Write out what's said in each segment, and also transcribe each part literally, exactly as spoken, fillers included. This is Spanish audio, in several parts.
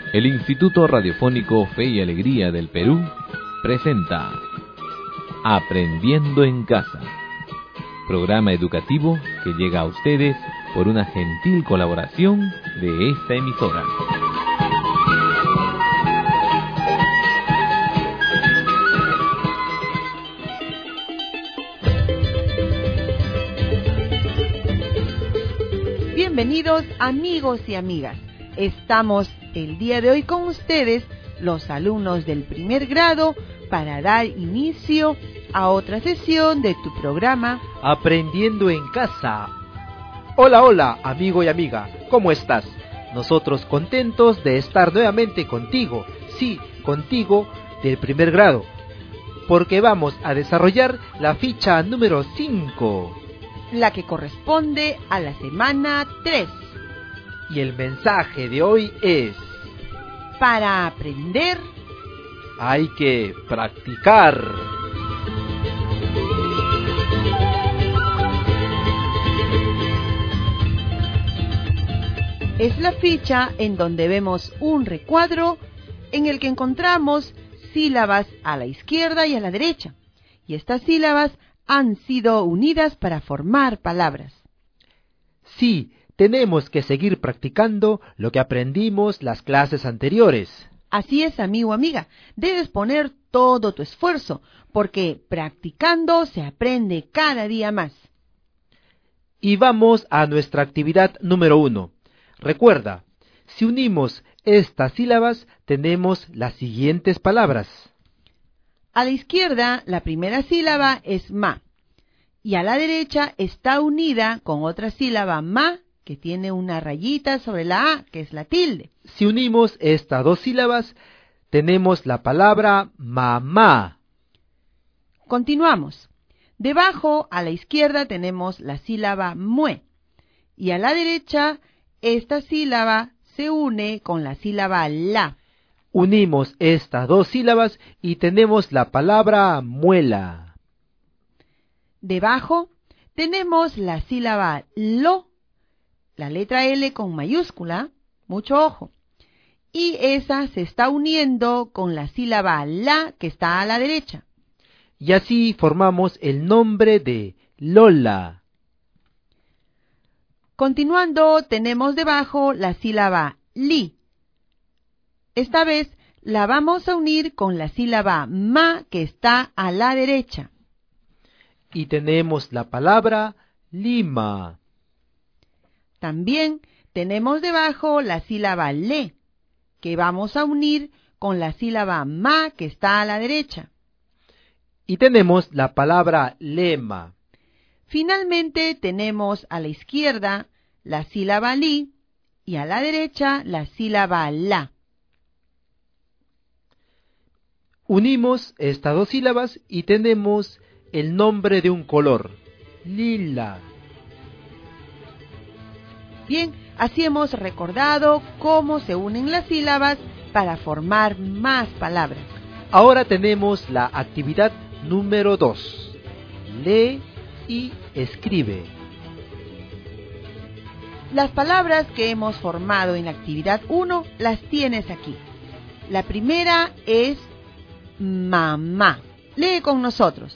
El Instituto Radiofónico Fe y Alegría del Perú presenta Aprendiendo en Casa, programa educativo que llega a ustedes por una gentil colaboración de esta emisora. Bienvenidos amigos y amigas. Estamos el día de hoy con ustedes, los alumnos del primer grado, para dar inicio a otra sesión de tu programa Aprendiendo en Casa. Hola, hola, amigo y amiga, ¿cómo estás? Nosotros contentos de estar nuevamente contigo, sí, contigo del primer grado, porque vamos a desarrollar la ficha número cinco, la que corresponde a la semana tres. Y el mensaje de hoy es: para aprender hay que practicar. Es la ficha en donde vemos un recuadro en el que encontramos sílabas a la izquierda y a la derecha. Y estas sílabas han sido unidas para formar palabras. Sí, tenemos que seguir practicando lo que aprendimos las clases anteriores. Así es, amigo o amiga, debes poner todo tu esfuerzo, porque practicando se aprende cada día más. Y vamos a nuestra actividad número uno. Recuerda, si unimos estas sílabas, tenemos las siguientes palabras. A la izquierda, la primera sílaba es ma, y a la derecha está unida con otra sílaba ma, que tiene una rayita sobre la A, que es la tilde. Si unimos estas dos sílabas, tenemos la palabra mamá. Continuamos. Debajo, a la izquierda, tenemos la sílaba mue, y a la derecha, esta sílaba se une con la sílaba la. Unimos estas dos sílabas y tenemos la palabra muela. Debajo, tenemos la sílaba lo, la letra L con mayúscula, mucho ojo, y esa se está uniendo con la sílaba la que está a la derecha. Y así formamos el nombre de Lola. Continuando, tenemos debajo la sílaba li. Esta vez la vamos a unir con la sílaba ma que está a la derecha. Y tenemos la palabra lima. También tenemos debajo la sílaba le, que vamos a unir con la sílaba ma que está a la derecha. Y tenemos la palabra lema. Finalmente tenemos a la izquierda la sílaba li y a la derecha la sílaba la. Unimos estas dos sílabas y tenemos el nombre de un color, lila. Bien, así hemos recordado cómo se unen las sílabas para formar más palabras. Ahora tenemos la actividad número dos. Lee y escribe. Las palabras que hemos formado en la actividad uno las tienes aquí. La primera es mamá. Lee con nosotros.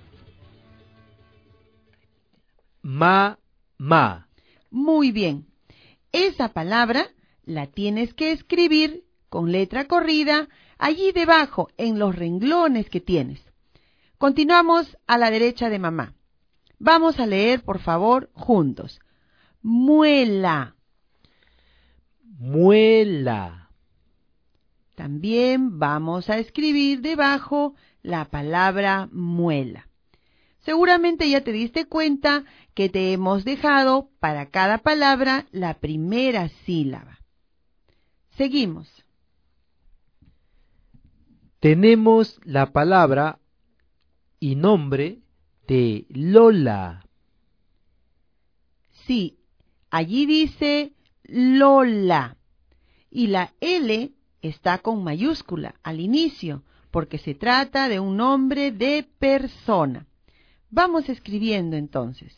Ma-ma. Muy bien. Esa palabra la tienes que escribir con letra corrida allí debajo en los renglones que tienes. Continuamos a la derecha de mamá. Vamos a leer, por favor, juntos. Muela. Muela. También vamos a escribir debajo la palabra muela. Seguramente ya te diste cuenta que te hemos dejado para cada palabra la primera sílaba. Seguimos. Tenemos la palabra y nombre de Lola. Sí, allí dice Lola y la L está con mayúscula al inicio porque se trata de un nombre de persona. Vamos escribiendo entonces.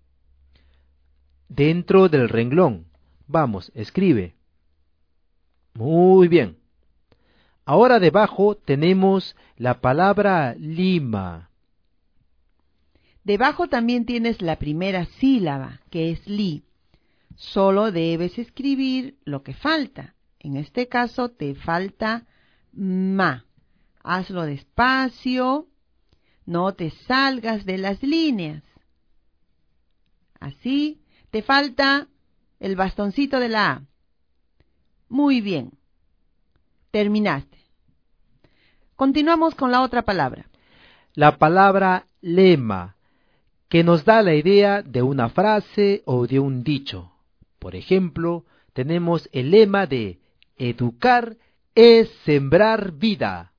Dentro del renglón, vamos, escribe. Muy bien. Ahora debajo tenemos la palabra lima. Debajo también tienes la primera sílaba, que es li. Solo debes escribir lo que falta. En este caso te falta ma. Hazlo despacio, no te salgas de las líneas. Así, te falta el bastoncito de la A. Muy bien. Terminaste. Continuamos con la otra palabra. La palabra lema, que nos da la idea de una frase o de un dicho. Por ejemplo, tenemos el lema de educar es sembrar vida.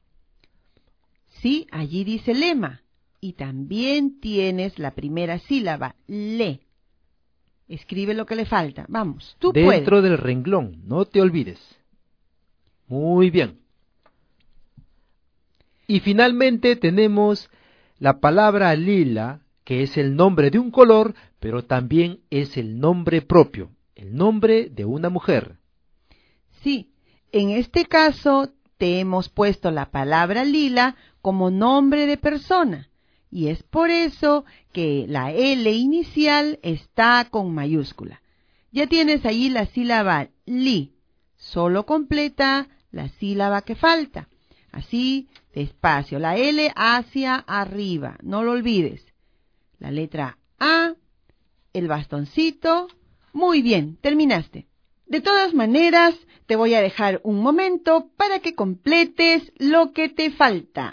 Sí, allí dice lema. Y también tienes la primera sílaba, le. Escribe lo que le falta. Vamos, tú puedes. Dentro del renglón, no te olvides. Muy bien. Y finalmente tenemos la palabra lila, que es el nombre de un color, pero también es el nombre propio, el nombre de una mujer. Sí, en este caso te hemos puesto la palabra lila como nombre de persona. Y es por eso que la L inicial está con mayúscula. Ya tienes allí la sílaba li. Solo completa la sílaba que falta. Así, despacio. La L hacia arriba. No lo olvides. La letra A, el bastoncito. Muy bien, terminaste. De todas maneras, te voy a dejar un momento para que completes lo que te falta.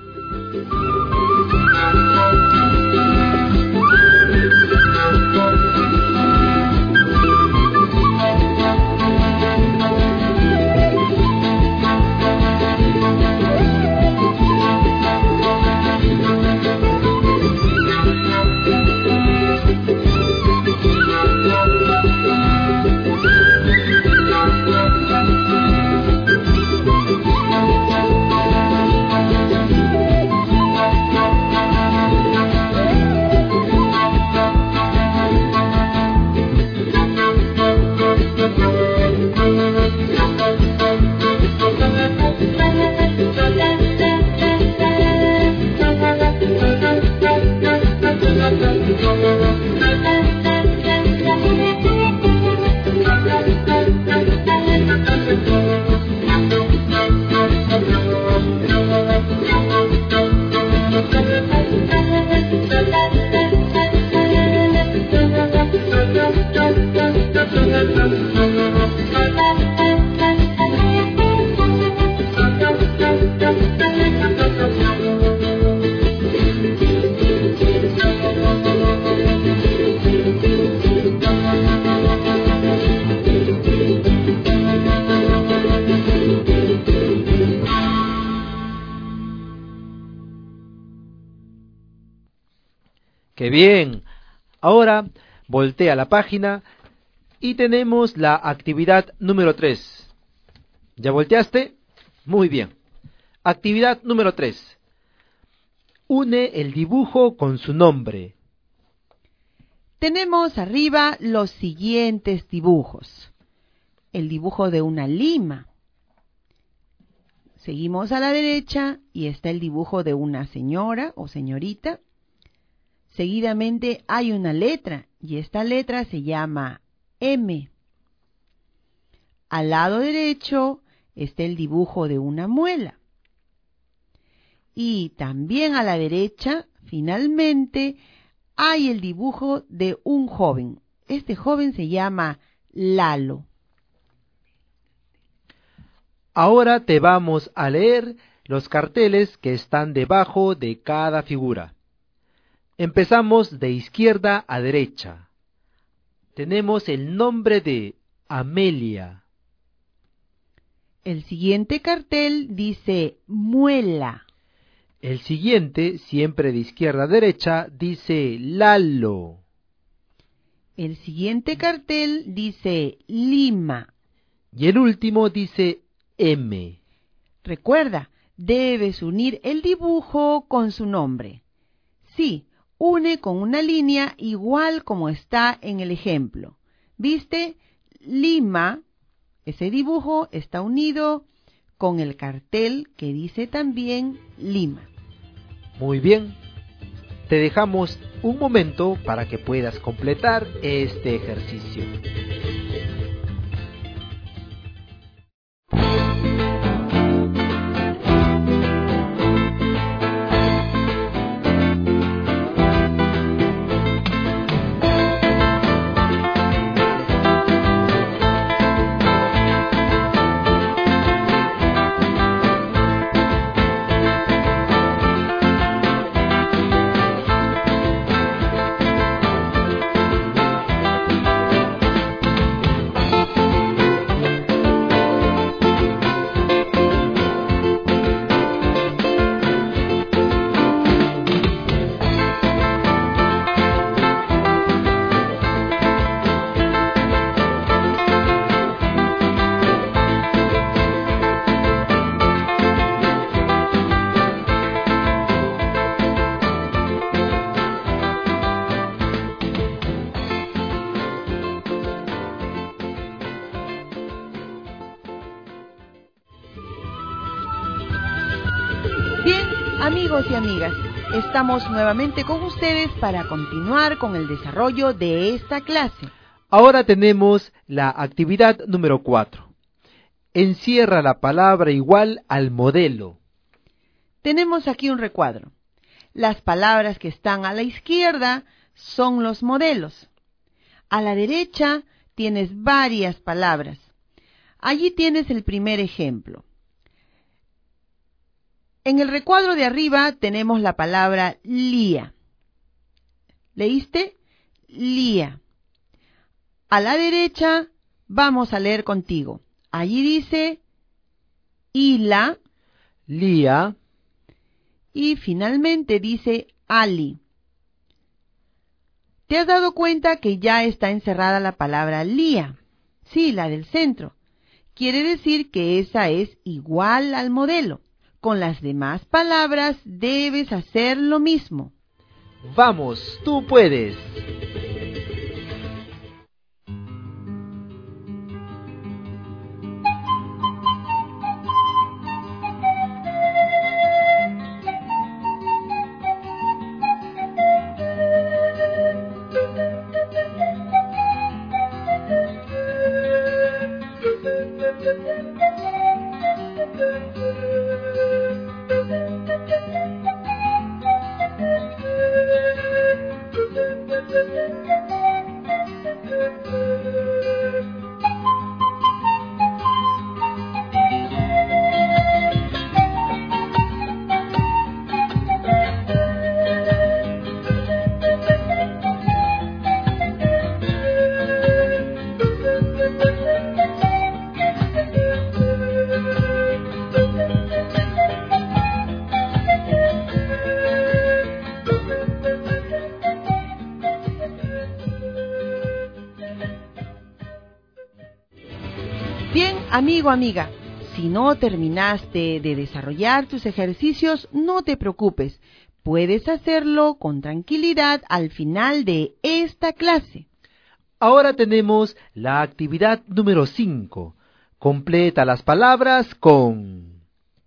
¡Qué bien! Ahora voltea la página y tenemos la actividad número tres. ¿Ya volteaste? Muy bien. Actividad número tres. Une el dibujo con su nombre. Tenemos arriba los siguientes dibujos. El dibujo de una lima. Seguimos a la derecha y está el dibujo de una señora o señorita. Seguidamente hay una letra y esta letra se llama M. Al lado derecho está el dibujo de una muela. Y también a la derecha, finalmente, hay el dibujo de un joven. Este joven se llama Lalo. Ahora te vamos a leer los carteles que están debajo de cada figura. Empezamos de izquierda a derecha. Tenemos el nombre de Amelia. El siguiente cartel dice muela. El siguiente, siempre de izquierda a derecha, dice Lalo. El siguiente cartel dice lima. Y el último dice M. Recuerda, debes unir el dibujo con su nombre. Sí, une con una línea igual como está en el ejemplo. ¿Viste? Lima Ese dibujo está unido con el cartel que dice también Lima. Muy bien. Te dejamos un momento para que puedas completar este ejercicio. Amigos y amigas, estamos nuevamente con ustedes para continuar con el desarrollo de esta clase. Ahora tenemos la actividad número cuatro. Encierra la palabra igual al modelo. Tenemos aquí un recuadro. Las palabras que están a la izquierda son los modelos. A la derecha tienes varias palabras. Allí tienes el primer ejemplo. En el recuadro de arriba tenemos la palabra lía. ¿Leíste? Lía. A la derecha vamos a leer contigo. Allí dice hila. Lía. Y finalmente dice ali. ¿Te has dado cuenta que ya está encerrada la palabra lía? Sí, la del centro. Quiere decir que esa es igual al modelo. Con las demás palabras debes hacer lo mismo. Vamos, tú puedes. Bien, amigo, amiga, si no terminaste de desarrollar tus ejercicios, no te preocupes. Puedes hacerlo con tranquilidad al final de esta clase. Ahora tenemos la actividad número cinco. Completa las palabras con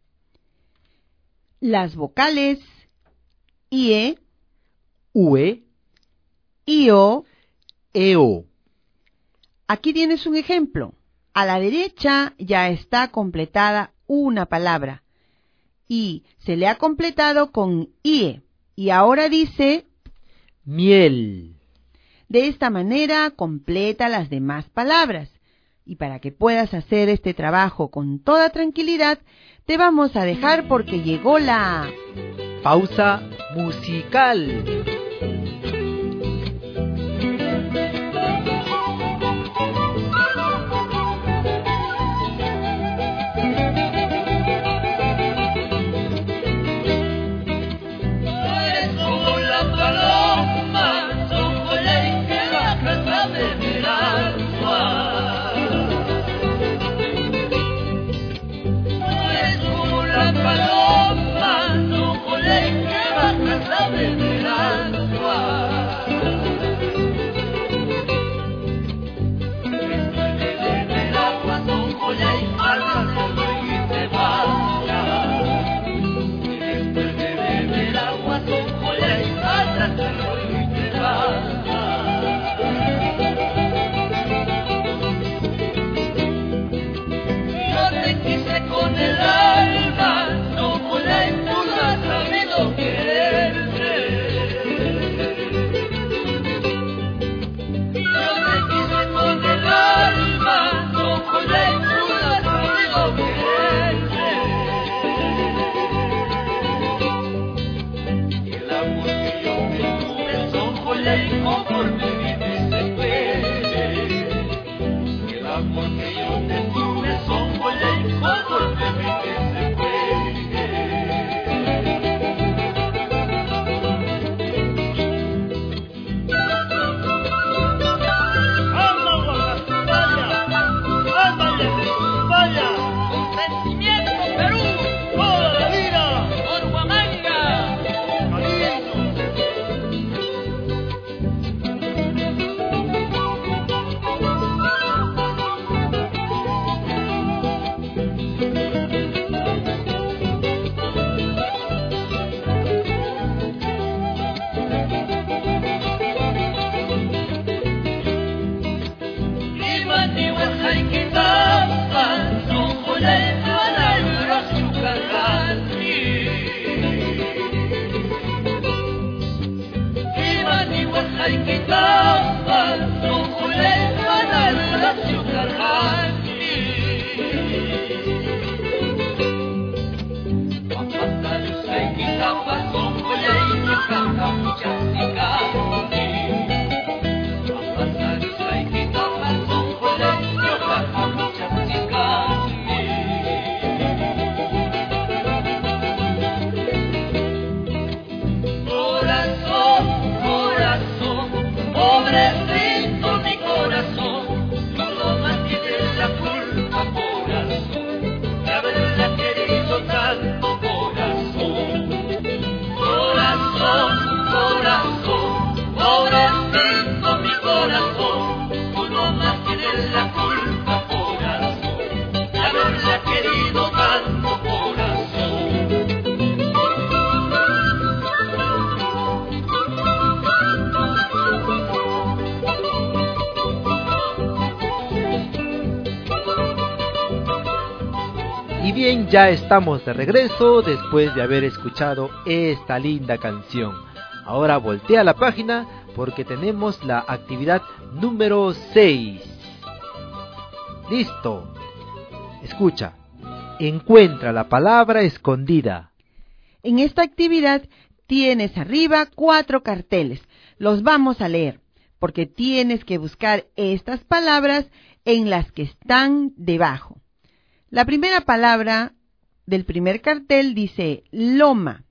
las vocales ie, ue, io, eo. Aquí tienes un ejemplo. A la derecha ya está completada una palabra y se le ha completado con ie y ahora dice miel. De esta manera completa las demás palabras. Y para que puedas hacer este trabajo con toda tranquilidad, te vamos a dejar porque llegó la pausa musical. Paloma, no volé que bajas la verano. Y bien, ya estamos de regreso después de haber escuchado esta linda canción. Ahora voltea la página porque tenemos la actividad número seis. Listo. Escucha. Encuentra la palabra escondida. En esta actividad tienes arriba cuatro carteles. Los vamos a leer porque tienes que buscar estas palabras en las que están debajo. La primera palabra del primer cartel dice loma.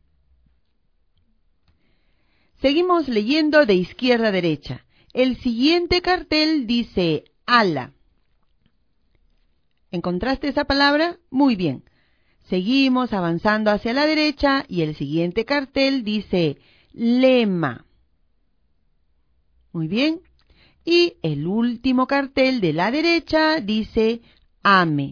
Seguimos leyendo de izquierda a derecha. El siguiente cartel dice ala. ¿Encontraste esa palabra? Muy bien. Seguimos avanzando hacia la derecha y el siguiente cartel dice lema. Muy bien. Y el último cartel de la derecha dice ame.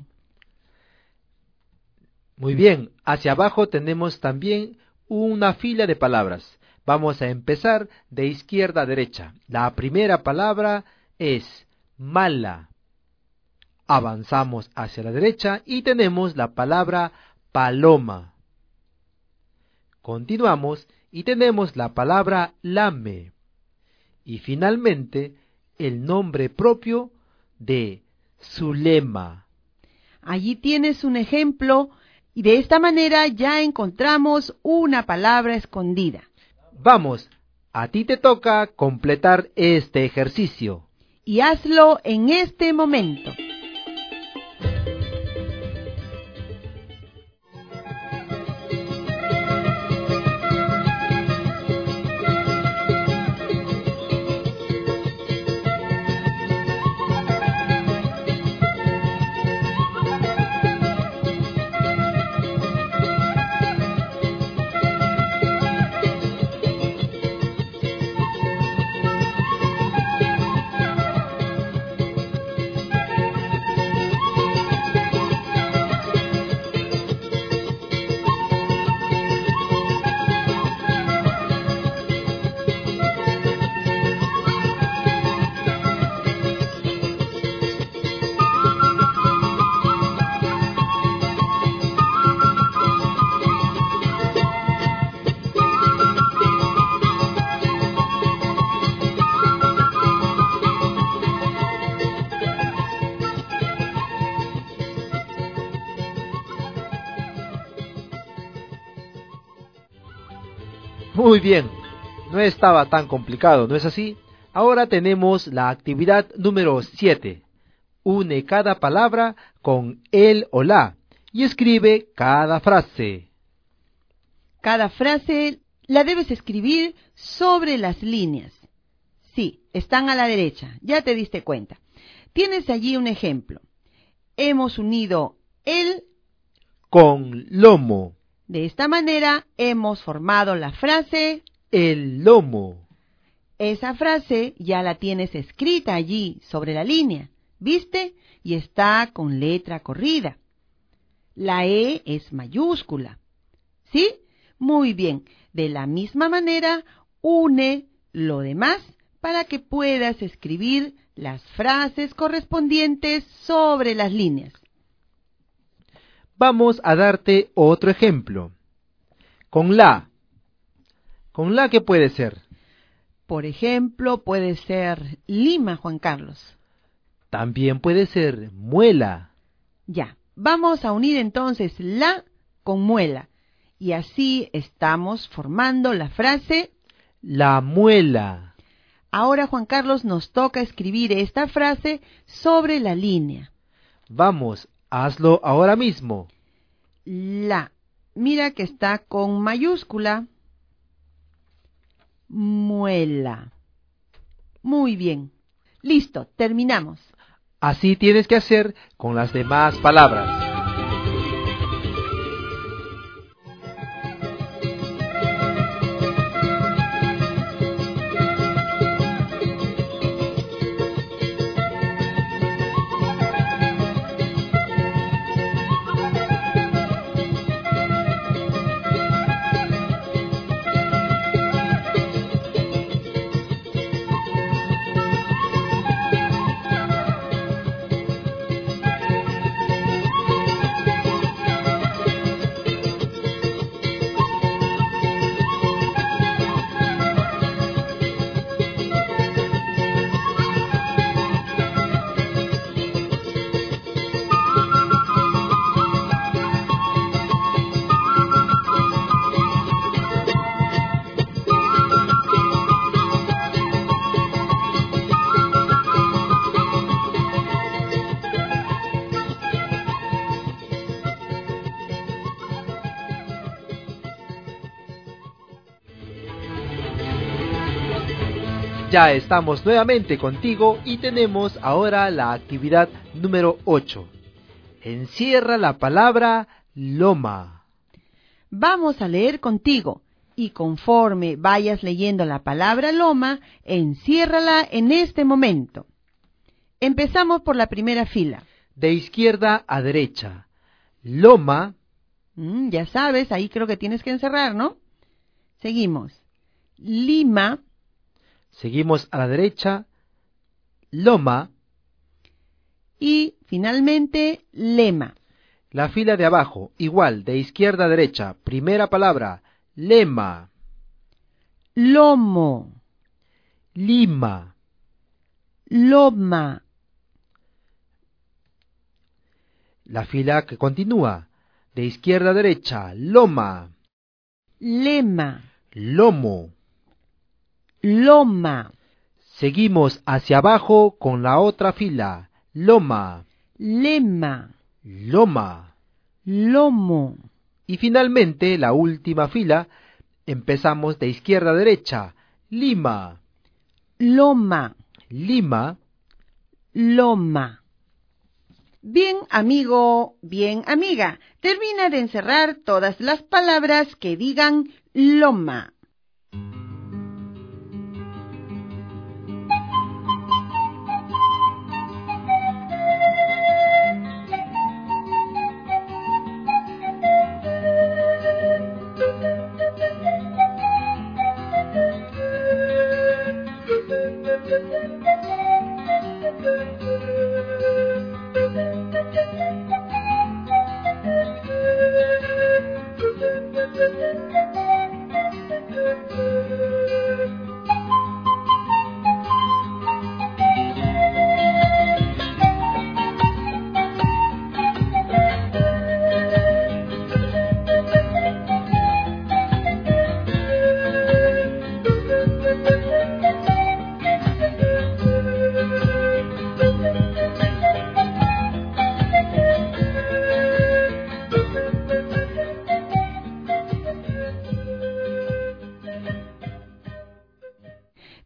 Muy bien, hacia abajo tenemos también una fila de palabras. Vamos a empezar de izquierda a derecha. La primera palabra es mala. Avanzamos hacia la derecha y tenemos la palabra paloma. Continuamos y tenemos la palabra lame. Y finalmente el nombre propio de Zulema. Allí tienes un ejemplo. Y de esta manera ya encontramos una palabra escondida. Vamos, a ti te toca completar este ejercicio. Y hazlo en este momento. Muy bien, no estaba tan complicado, ¿no es así? Ahora tenemos la actividad número siete. Une cada palabra con el o la y escribe cada frase. Cada frase la debes escribir sobre las líneas. Sí, están a la derecha, ya te diste cuenta. Tienes allí un ejemplo. Hemos unido el con lomo. De esta manera hemos formado la frase el lomo. Esa frase ya la tienes escrita allí sobre la línea, ¿viste? Y está con letra corrida. La E es mayúscula. ¿Sí? Muy bien. De la misma manera, une lo demás para que puedas escribir las frases correspondientes sobre las líneas. Vamos a darte otro ejemplo. Con la. ¿Con la qué puede ser? Por ejemplo, puede ser Lima, Juan Carlos. También puede ser muela. Ya, vamos a unir entonces la con muela. Y así estamos formando la frase la muela. Ahora, Juan Carlos, nos toca escribir esta frase sobre la línea. Vamos, hazlo ahora mismo. La. Mira que está con mayúscula. Muela. Muy bien. Listo, terminamos. Así tienes que hacer con las demás palabras. Ya estamos nuevamente contigo y tenemos ahora la actividad número ocho. Encierra la palabra loma. Vamos a leer contigo y conforme vayas leyendo la palabra loma, enciérrala en este momento. Empezamos por la primera fila. De izquierda a derecha. Loma. Mm, ya sabes, ahí creo que tienes que encerrar, ¿no? Seguimos. Lima. Seguimos a la derecha, loma. Y finalmente, lema. La fila de abajo, igual, de izquierda a derecha. Primera palabra, lema. Lomo. Lima. Loma. La fila que continúa, de izquierda a derecha, loma. Lema. Lomo. Loma. Seguimos hacia abajo con la otra fila. Loma. Lema. Loma. Lomo. Y finalmente, la última fila, empezamos de izquierda a derecha. Lima. Loma. Lima. Loma. Bien, amigo, bien, amiga. Termina de encerrar todas las palabras que digan loma.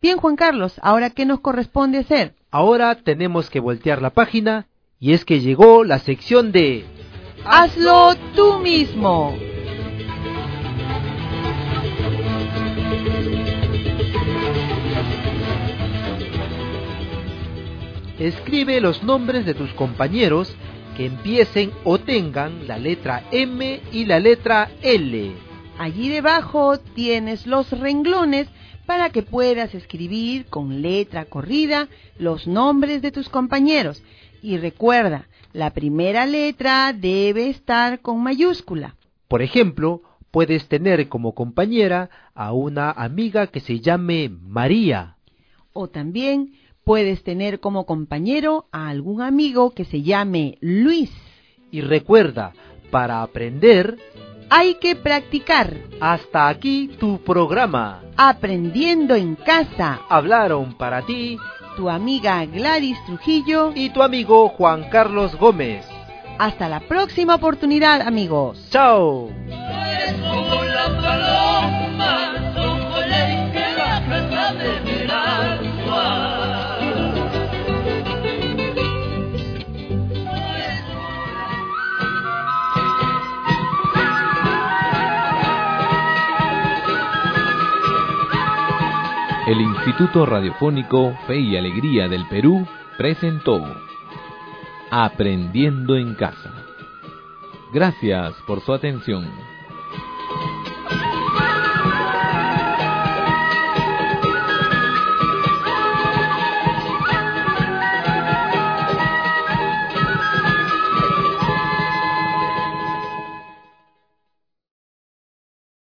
bien, Juan Carlos, ¿ahora qué nos corresponde hacer? Ahora tenemos que voltear la página y es que llegó la sección de... ¡Hazlo tú mismo! Escribe los nombres de tus compañeros que empiecen o tengan la letra M y la letra L. Allí debajo tienes los renglones para que puedas escribir con letra corrida los nombres de tus compañeros. Y recuerda, la primera letra debe estar con mayúscula. Por ejemplo, puedes tener como compañera a una amiga que se llame María. O también puedes tener como compañero a algún amigo que se llame Luis. Y recuerda, para aprender hay que practicar. Hasta aquí tu programa. Aprendiendo en casa. Hablaron para ti tu amiga Gladys Trujillo y tu amigo Juan Carlos Gómez. Hasta la próxima oportunidad, amigos. ¡Chao! El Instituto Radiofónico Fe y Alegría del Perú presentó Aprendiendo en Casa. Gracias por su atención.